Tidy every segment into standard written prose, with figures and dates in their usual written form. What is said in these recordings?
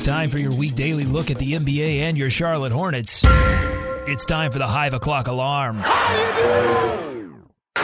It's time for your week daily look at the NBA and your Charlotte Hornets. It's time for the Hive O'Clock Alarm. Oh,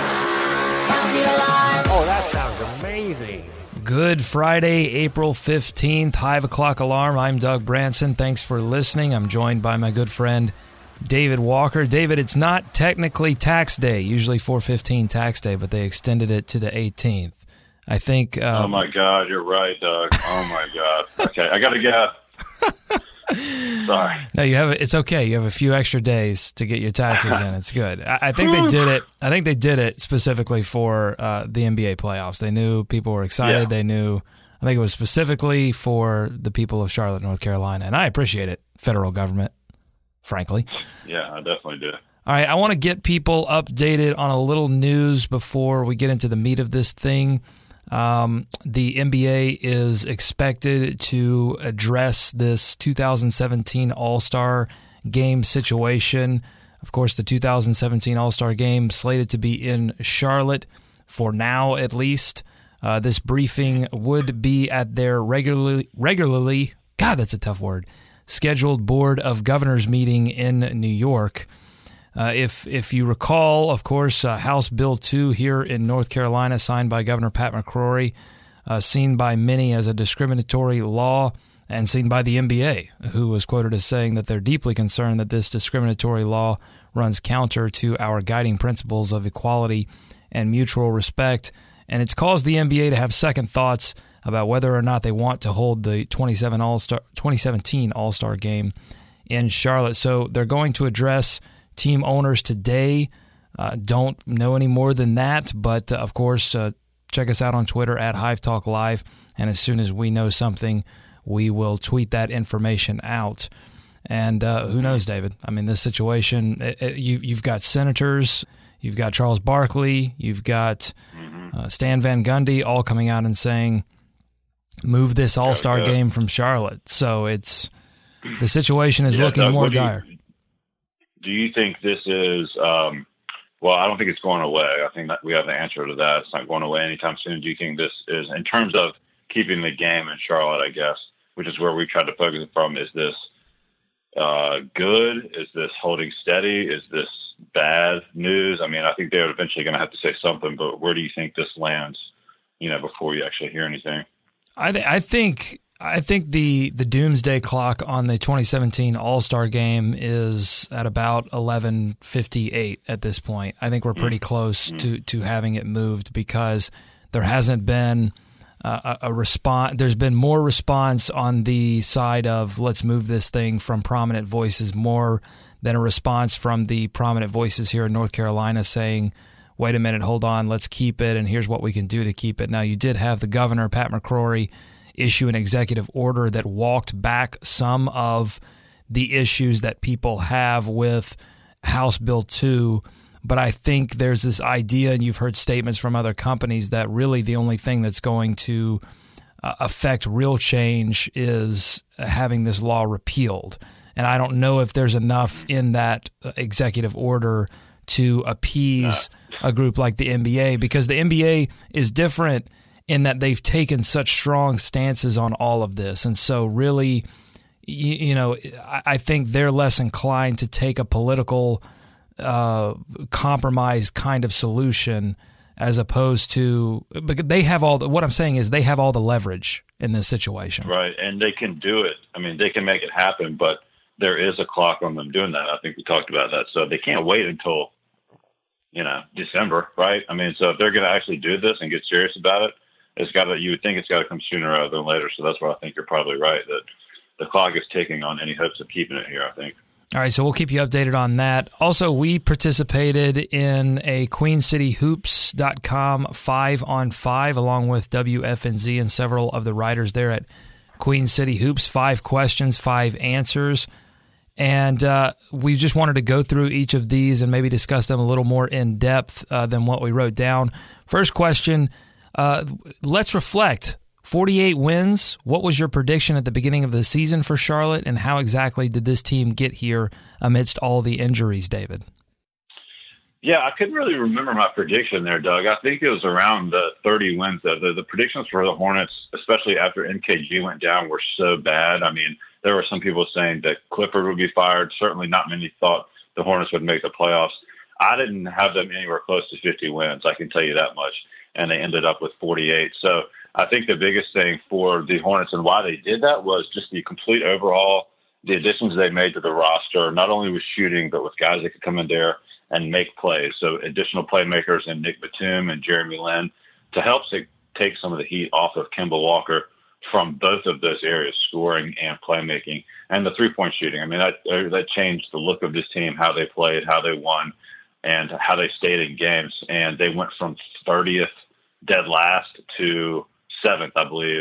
that sounds amazing. Good Friday, April 15th, Hive O'Clock Alarm. I'm Doug Branson. Thanks for listening. I'm joined by my good friend, David Walker. David, it's not technically tax day, usually 4/15 tax day, but they extended it to the 18th. I think... oh, my God, you're right, Doug. Oh, my God. Okay, I got to guess. Sorry. No, it's okay. You have a few extra days to get your taxes in. It's good. I think they did it. I think they did it specifically for the NBA playoffs. They knew people were excited. Yeah. They knew. I think it was specifically for the people of Charlotte, North Carolina, and I appreciate it, federal government, frankly. Yeah, I definitely do. All right, I want to get people updated on a little news before we get into the meat of this thing. The NBA is expected to address this 2017 All-Star Game situation. Of course, the 2017 All-Star Game slated to be in Charlotte for now, at least. This briefing would be at their regularly, God, that's a tough word, scheduled Board of Governors meeting in New York. If you recall, of course, House Bill 2 here in North Carolina, signed by Governor Pat McCrory, seen by many as a discriminatory law, and seen by the NBA, who was quoted as saying that they're deeply concerned that this discriminatory law runs counter to our guiding principles of equality and mutual respect. And it's caused the NBA to have second thoughts about whether or not they want to hold the 2017 All-Star Game in Charlotte. So they're going to address team owners today. Don't know any more than that, but of course, check us out on Twitter at Hive Talk Live, and as soon as we know something, we will tweet that information out. And who knows, David? I mean, this situation, you've got senators, you've got Charles Barkley, you've got Stan Van Gundy all coming out and saying, move this All-Star game from Charlotte. So the situation is looking more dire. Do you think this is, well, I don't think it's going away. I think that we have the answer to that. It's not going away anytime soon. Do you think this is, in terms of keeping the game in Charlotte, I guess, which is where we tried to focus it from, is this good? Is this holding steady? Is this bad news? I mean, I think they're eventually going to have to say something, but where do you think this lands, before you actually hear anything? I think the doomsday clock on the 2017 All-Star Game is at about 11:58 at this point. I think we're pretty close to having it moved because there hasn't been a response. There's been more response on the side of let's move this thing from prominent voices more than a response from the prominent voices here in North Carolina saying, wait a minute, hold on, let's keep it, and here's what we can do to keep it. Now, you did have the governor, Pat McCrory, issue an executive order that walked back some of the issues that people have with House Bill 2. But I think there's this idea, and you've heard statements from other companies, that really the only thing that's going to affect real change is having this law repealed. And I don't know if there's enough in that executive order to appease a group like the NBA, because the NBA is different in that they've taken such strong stances on all of this. And so really, I think they're less inclined to take a political compromise kind of solution as opposed to, because they have what I'm saying is they have all the leverage in this situation. Right, and they can do it. I mean, they can make it happen, but there is a clock on them doing that. I think we talked about that. So they can't wait until, December, right? I mean, so if they're going to actually do this and get serious about it, you would think it's got to come sooner rather than later. So that's why I think you're probably right, that the clock is ticking on any hopes of keeping it here, I think. All right, so we'll keep you updated on that. Also, we participated in a QueenCityHoops.com 5-on-5 along with WFNZ and several of the writers there at Queen City Hoops. 5 questions, 5 answers. And we just wanted to go through each of these and maybe discuss them a little more in depth than what we wrote down. First question, let's reflect. 48 wins. What was your prediction at the beginning of the season for Charlotte, and how exactly did this team get here amidst all the injuries, David? Yeah, I couldn't really remember my prediction there, Doug. I think it was around the 30 wins. The predictions for the Hornets, especially after MKG went down, were so bad. I mean, there were some people saying that Clifford would be fired. Certainly not many thought the Hornets would make the playoffs. I didn't have them anywhere close to 50 wins, I can tell you that much. And they ended up with 48. So I think the biggest thing for the Hornets and why they did that was just the complete overhaul, the additions they made to the roster, not only with shooting, but with guys that could come in there and make plays. So additional playmakers in Nick Batum and Jeremy Lin to help take some of the heat off of Kemba Walker from both of those areas, scoring and playmaking, and the three-point shooting. I mean, that changed the look of this team, how they played, how they won, and how they stayed in games. And they went from 30th dead last to 7th, I believe,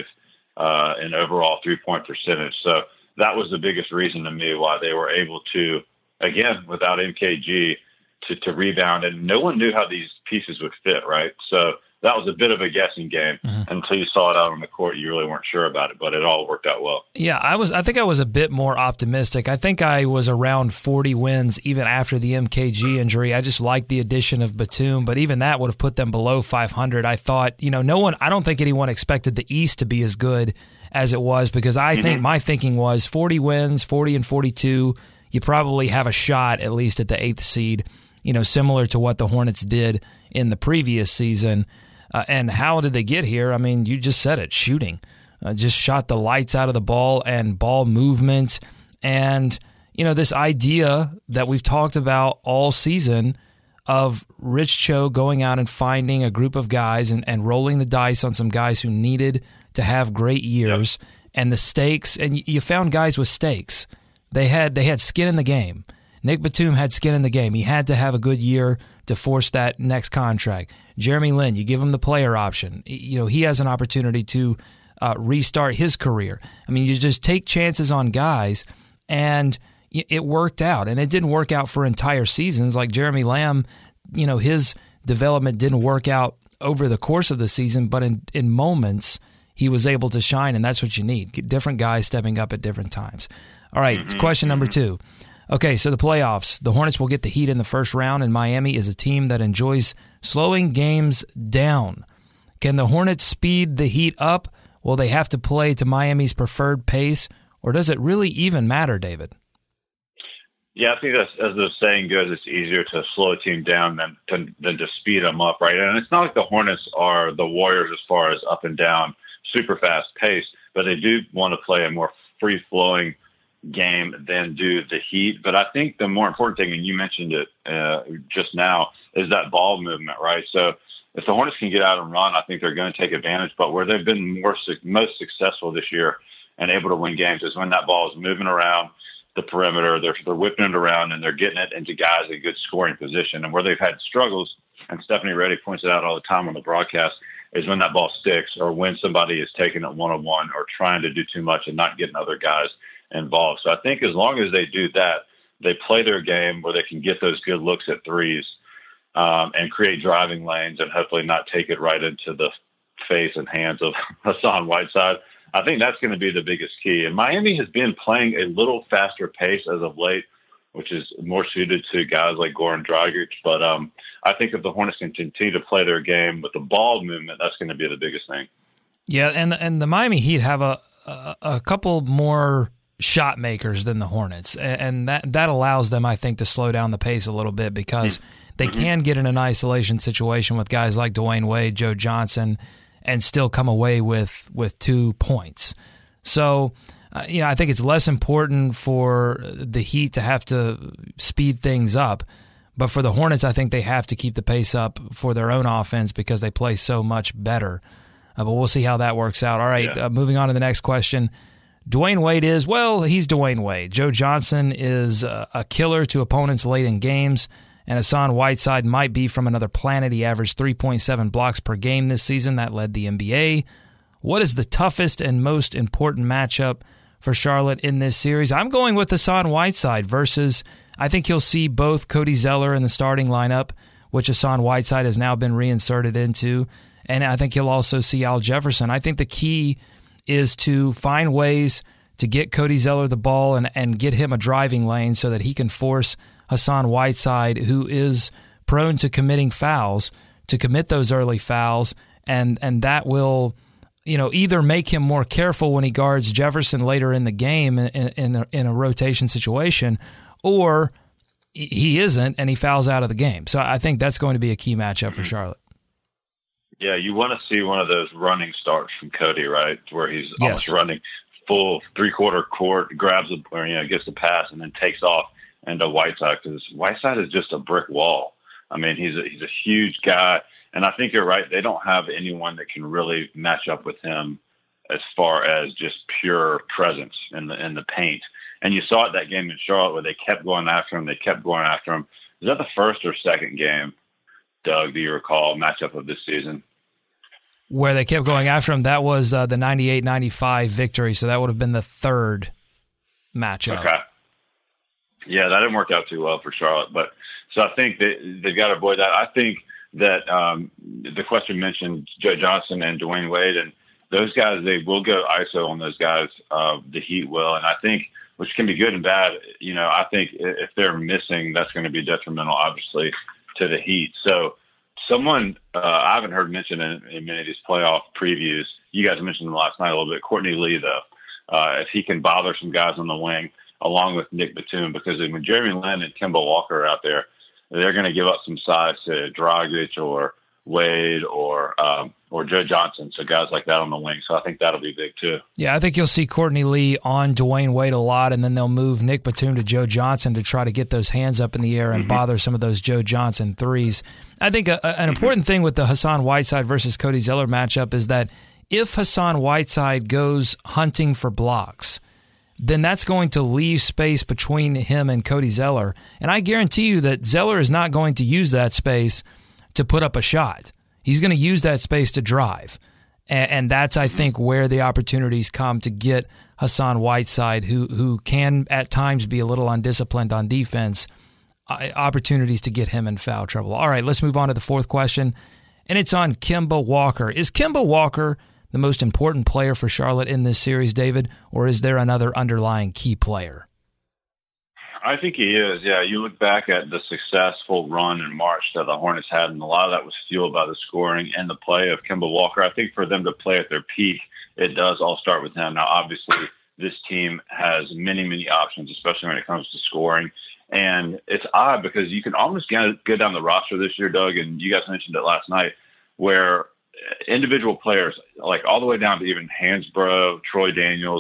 in overall three-point percentage. So that was the biggest reason to me why they were able to, again, without MKG, to rebound, and no one knew how these pieces would fit, right? So that was a bit of a guessing game until you saw it out on the court. You really weren't sure about it, but it all worked out well. Yeah, I think I was a bit more optimistic. I think I was around 40 wins even after the MKG injury. I just liked the addition of Batum, but even that would have put them below 500. I thought, I don't think anyone expected the East to be as good as it was, because I think my thinking was 40 wins, 40 and 42, you probably have a shot at least at the 8th seed. Similar to what the Hornets did in the previous season. And how did they get here? I mean, you just said it, shooting. Just shot the lights out of the ball and ball movement. And, this idea that we've talked about all season of Rich Cho going out and finding a group of guys and rolling the dice on some guys who needed to have great years. Yep. And the stakes, and you found guys with stakes. They had skin in the game. Nick Batum had skin in the game. He had to have a good year to force that next contract. Jeremy Lin, you give him the player option. He has an opportunity to restart his career. I mean, you just take chances on guys, and it worked out. And it didn't work out for entire seasons. Like Jeremy Lamb, his development didn't work out over the course of the season, but in moments he was able to shine, and that's what you need. Different guys stepping up at different times. All right, question number 2. Okay, so the playoffs. The Hornets will get the Heat in the first round, and Miami is a team that enjoys slowing games down. Can the Hornets speed the Heat up? Will they have to play to Miami's preferred pace, or does it really even matter, David? Yeah, I think that's, as the saying goes, it's easier to slow a team down than to speed them up, right? And it's not like the Hornets are the Warriors as far as up and down, super fast pace, but they do want to play a more free-flowing game than do the Heat. But I think the more important thing, and you mentioned it just now, is that ball movement, right? So if the Hornets can get out and run, I think they're going to take advantage. But where they've been most successful this year and able to win games is when that ball is moving around the perimeter, they're whipping it around, and they're getting it into guys in good scoring position. And where they've had struggles, and Stephanie Reddy points it out all the time on the broadcast, is when that ball sticks or when somebody is taking it one-on-one or trying to do too much and not getting other guys involved. So I think as long as they do that, they play their game where they can get those good looks at threes and create driving lanes and hopefully not take it right into the face and hands of Hassan Whiteside. I think that's going to be the biggest key. And Miami has been playing a little faster pace as of late, which is more suited to guys like Goran Dragic. But I think if the Hornets can continue to play their game with the ball movement, that's going to be the biggest thing. Yeah, and the Miami Heat have a couple more shot makers than the Hornets, and that allows them, I think, to slow down the pace a little bit because they can get in an isolation situation with guys like Dwayne Wade, Joe Johnson, and still come away with 2 points. So, I think it's less important for the Heat to have to speed things up, but for the Hornets, I think they have to keep the pace't for their own offense because they play so much better. But we'll see how that works out. All right, moving on to the next question. Dwayne Wade he's Dwayne Wade. Joe Johnson is a killer to opponents late in games, and Hassan Whiteside might be from another planet. He averaged 3.7 blocks per game this season. That led the NBA. What is the toughest and most important matchup for Charlotte in this series? I'm going with Hassan Whiteside versus, I think you'll see both Cody Zeller in the starting lineup, which Hassan Whiteside has now been reinserted into, and I think you'll also see Al Jefferson. I think the key is to find ways to get Cody Zeller the ball and get him a driving lane so that he can force Hassan Whiteside, who is prone to committing fouls, to commit those early fouls, and that will, either make him more careful when he guards Jefferson later in the game in a rotation situation, or he isn't and he fouls out of the game. So I think that's going to be a key matchup for Charlotte. Yeah, you want to see one of those running starts from Cody, right, where he's almost running full three-quarter court, grabs gets the pass, and then takes off into Whiteside, because Whiteside is just a brick wall. I mean, he's a huge guy, and I think you're right. They don't have anyone that can really match up with him as far as just pure presence in the paint. And you saw it that game in Charlotte where they kept going after him. They kept going after him. Is that the first or second game, Doug, do you recall, matchup of this season? Where they kept going after him, that was the 98-95 victory, so that would have been the third matchup. Okay. Yeah, that didn't work out too well for Charlotte, but so I think they've got to avoid that. I think that the question mentioned Joe Johnson and Dwayne Wade, and those guys, they will go ISO on those guys. The Heat will, and I think, which can be good and bad, I think if they're missing, that's going to be detrimental, obviously, to the Heat. So someone I haven't heard mentioned in many of these playoff previews, you guys mentioned them last night a little bit, Courtney Lee, though, if he can bother some guys on the wing, along with Nick Batum, because when Jeremy Lin and Kemba Walker are out there, they're going to give up some size to Dragic or Wade or Joe Johnson, so guys like that on the wing. So I think that'll be big too. Yeah, I think you'll see Courtney Lee on Dwayne Wade a lot, and then they'll move Nick Batum to Joe Johnson to try to get those hands up in the air and bother some of those Joe Johnson threes. I think an important thing with the Hassan Whiteside versus Cody Zeller matchup is that if Hassan Whiteside goes hunting for blocks, then that's going to leave space between him and Cody Zeller. And I guarantee you that Zeller is not going to use that space to put up a shot. He's going to use that space to drive. And that's, I think, where the opportunities come to get Hassan Whiteside, who can at times be a little undisciplined on defense, opportunities to get him in foul trouble. All right, let's move on to the fourth question, and it's on Kemba Walker. Is Kemba Walker the most important player for Charlotte in this series, David, or is there another underlying key player? I think he is, yeah. You look back at the successful run in March that the Hornets had, and a lot of that was fueled by the scoring and the play of Kemba Walker. I think for them to play at their peak, it does all start with him. Now, obviously, this team has many, many options, especially when it comes to scoring. And it's odd because you can almost go down the roster this year, Doug, and you guys mentioned it last night, where individual players, like all the way down to even Hansbrough, Troy Daniels,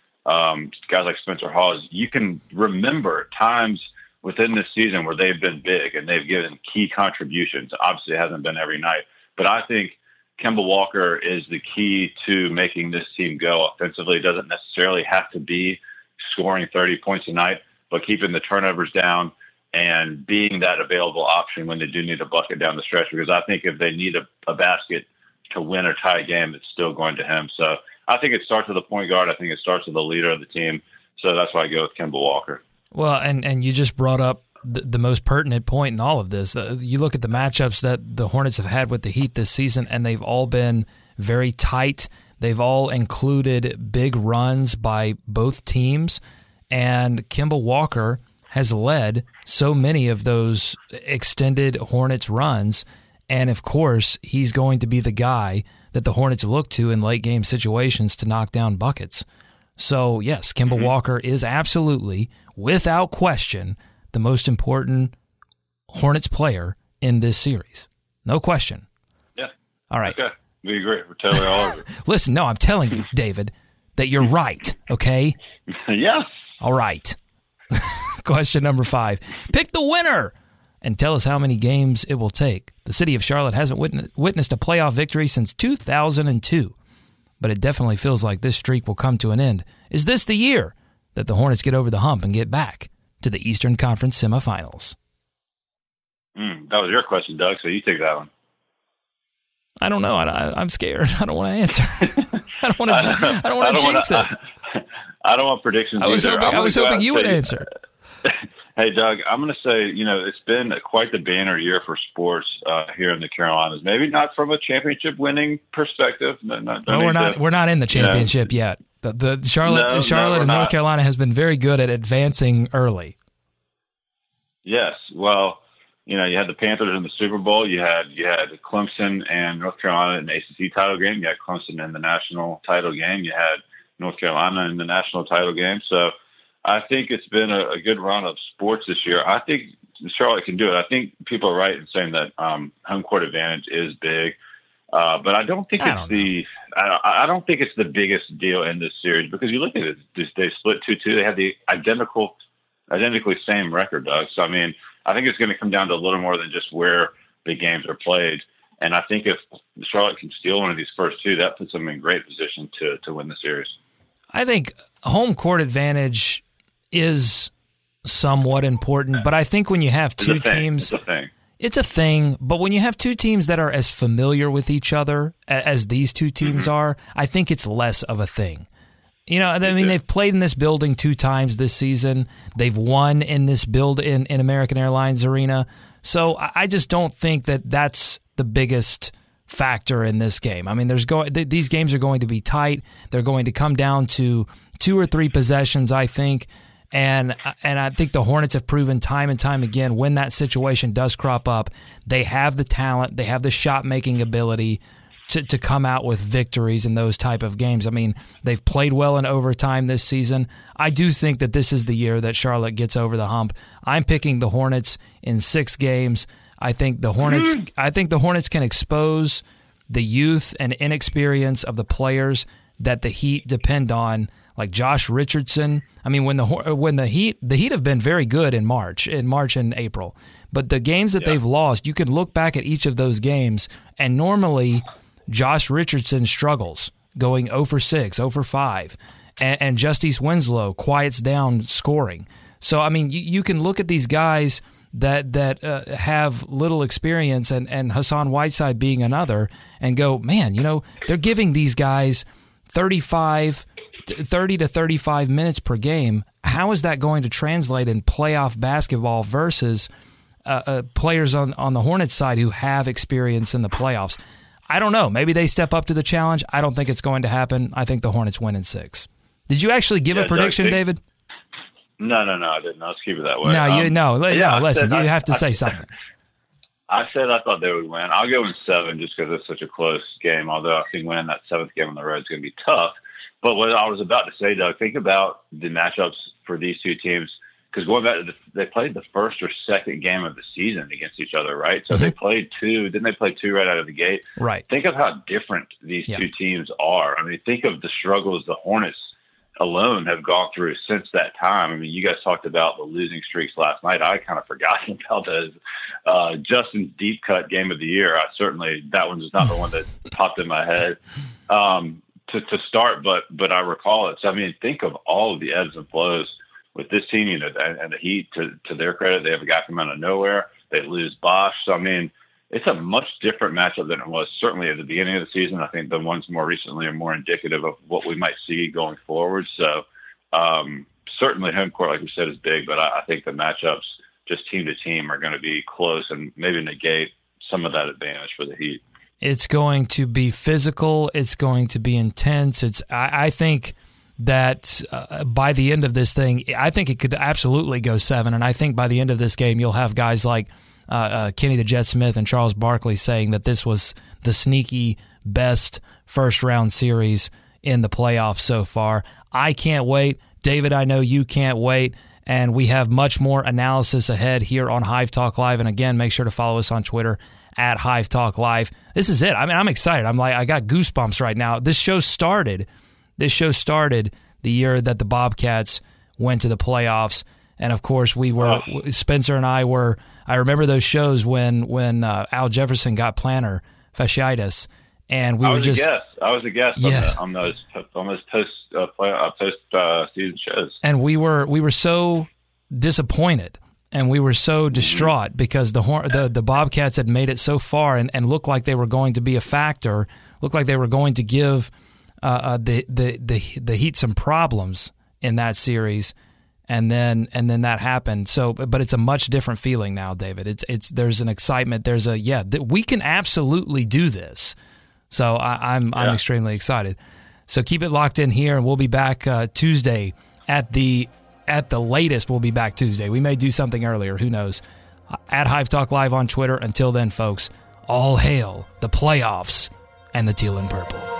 guys like Spencer Hawes, you can remember times within this season where they've been big and they've given key contributions. Obviously, it hasn't been every night, but I think Kemba Walker is the key to making this team go offensively. It doesn't necessarily have to be scoring 30 points a night, but keeping the turnovers down and being that available option when they do need a bucket down the stretch, because I think if they need a basket to win or tie a game, it's still going to him. So I think it starts with the point guard. I think it starts with the leader of the team. So that's why I go with Kemba Walker. Well, and you just brought up the most pertinent point in all of this. You look at the matchups that the Hornets have had with the Heat this season, and they've all been very tight. They've all included big runs by both teams, and Kemba Walker has led so many of those extended Hornets runs. And, of course, he's going to be the guy that the Hornets look to in late-game situations to knock down buckets. So, yes, Kemba Walker is absolutely, without question, the most important Hornets player in this series. No question. Yeah. All right. Okay. We agree. We're totally all over. Listen, no, I'm telling you, David, that you're right, okay? Yes. All right. Question number 5. Pick the winner and tell us how many games it will take. The city of Charlotte hasn't witnessed a playoff victory since 2002, but it definitely feels like this streak will come to an end. Is this the year that the Hornets get over the hump and get back to the Eastern Conference semifinals? That was your question, Doug, so you take that one. I don't know. I'm scared. I don't want to answer. I don't want to jinx it. I don't want predictions I was hoping you would answer. Hey, Doug, I'm going to say, it's been quite the banner year for sports here in the Carolinas. Maybe not from a championship-winning perspective. We're not in the championship yet. The Charlotte and North Carolina has been very good at advancing early. Yes. Well, you had the Panthers in the Super Bowl. You had Clemson and North Carolina in the ACC title game. You had Clemson in the national title game. You had North Carolina in the national title game. So I think it's been a good run of sports this year. I think Charlotte can do it. I think people are right in saying that home court advantage is big, but I don't think I don't think it's the biggest deal in this series, because you look at it, they split 2-2. They have the identically same record, Doug. So I mean, I think it's going to come down to a little more than just where the games are played. And I think if Charlotte can steal one of these first two, that puts them in great position to win the series. I think home court advantage is somewhat important, but I think when you have two teams, it's a thing. But when you have two teams that are as familiar with each other as these two teams are, I think it's less of a thing. I mean, they've played in this building 2 times this season. They've won in this in American Airlines Arena. So I just don't think that that's the biggest factor in this game. I mean, these games are going to be tight. They're going to come down to 2 or 3 possessions, I think. And I think the Hornets have proven time and time again, when that situation does crop up, they have the talent, they have the shot-making ability to come out with victories in those type of games. I mean, they've played well in overtime this season. I do think that this is the year that Charlotte gets over the hump. I'm picking the Hornets in 6 games. I think the Hornets can expose the youth and inexperience of the players that the Heat depend on, like Josh Richardson. I mean, when the Heat have been very good in March and April, but the games that they've lost, you can look back at each of those games, and normally Josh Richardson struggles, going 0 for 6, 0 for 5, and Justice Winslow quiets down scoring. So I mean, you can look at these guys that have little experience, and Hassan Whiteside being another, and go, man, they're giving these guys 30 to 35 minutes per game. How is that going to translate in playoff basketball versus players on the Hornets side who have experience in the playoffs? I don't know. Maybe they step up to the challenge. I don't think it's going to happen. I think the Hornets win in 6. Did you actually give a prediction, David? No, I didn't. Let's keep it that way. Listen, you have to say something. I said I thought they would win. I'll go in 7 just because it's such a close game, although I think winning that 7th game on the road is going to be tough. But what I was about to say, Doug, think about the matchups for these two teams, because going back to they played the first or second game of the season against each other, right? So they played 2. Didn't they play 2 right out of the gate? Right. Think of how different these two teams are. I mean, think of the struggles the Hornets alone have gone through since that time. I mean, you guys talked about the losing streaks last night. I kind of forgotten about those. Justin's deep cut game of the year. That one's just not the one that popped in my head to start, but I recall it. So, I mean, think of all of the ebbs and flows with this team, and the Heat, to their credit, they have a guy from out of nowhere. They lose Bosch. So, I mean, it's a much different matchup than it was certainly at the beginning of the season. I think the ones more recently are more indicative of what we might see going forward. So certainly home court, like we said, is big, but I think the matchups just team to team are going to be close and maybe negate some of that advantage for the Heat. It's going to be physical. It's going to be intense. I think that by the end of this thing, I think it could absolutely go 7. And I think by the end of this game, you'll have guys like Kenny the Jet Smith and Charles Barkley saying that this was the sneaky best first-round series in the playoffs so far. I can't wait. David, I know you can't wait. And we have much more analysis ahead here on Hive Talk Live. And again, make sure to follow us on Twitter at Hive Talk Live. This is it. I mean, I'm excited. I got goosebumps right now. This show started the year that the Bobcats went to the playoffs. And of course, Spencer and I remember those shows when Al Jefferson got plantar fasciitis, and I was a guest on those post season shows. And we were so disappointed, and we were so distraught because the Bobcats had made it so far and looked like they were going to be a factor, looked like they were going to give the Heat some problems in that series. And then that happened. So, but it's a much different feeling now, David. There's an excitement. We can absolutely do this. So I'm extremely excited. So keep it locked in here, and we'll be back Tuesday at the latest. We'll be back Tuesday. We may do something earlier. Who knows? at Hive Talk Live on Twitter. Until then, folks, all hail the playoffs and the teal and purple.